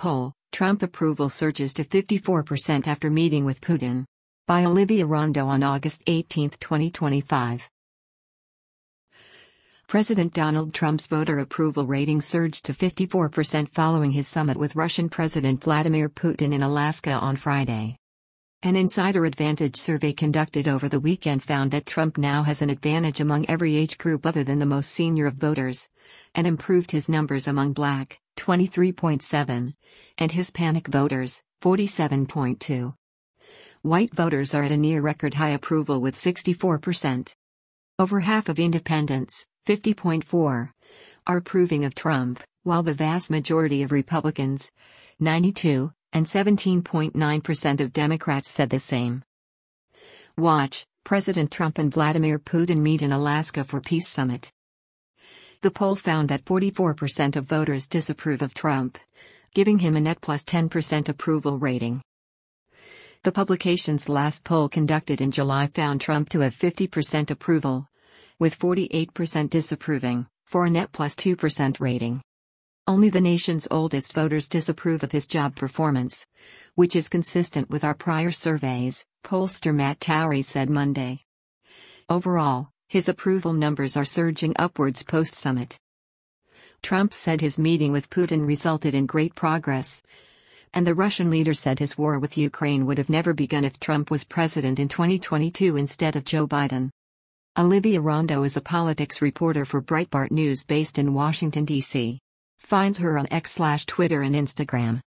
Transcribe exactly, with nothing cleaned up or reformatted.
poll, Trump approval surges to fifty-four percent after meeting with Putin. By Olivia Rondo on August eighteenth, twenty twenty-five. President Donald Trump's voter approval rating surged to fifty-four percent following his summit with Russian President Vladimir Putin in Alaska on Friday. An Insider Advantage survey conducted over the weekend found that Trump now has an advantage among every age group other than the most senior of voters, and improved his numbers among Black, twenty-three point seven, and Hispanic voters, forty-seven point two. White voters are at a near-record high approval with sixty-four percent. Over half of independents, fifty point four, are approving of Trump, while the vast majority of Republicans, ninety-two, and seventeen point nine percent of Democrats said the same. Watch, President Trump and Vladimir Putin meet in Alaska for Peace Summit. The poll found that forty-four percent of voters disapprove of Trump, giving him a net plus ten percent approval rating. The publication's last poll conducted in July found Trump to have fifty percent approval, with forty-eight percent disapproving, for a net plus two percent rating. Only the nation's oldest voters disapprove of his job performance, which is consistent with our prior surveys, pollster Matt Towery said Monday. Overall, his approval numbers are surging upwards post-summit. Trump said his meeting with Putin resulted in great progress, and the Russian leader said his war with Ukraine would have never begun if Trump was president in twenty twenty-two instead of Joe Biden. Olivia Rondo is a politics reporter for Breitbart News based in Washington, D C Find her on X slash Twitter and Instagram.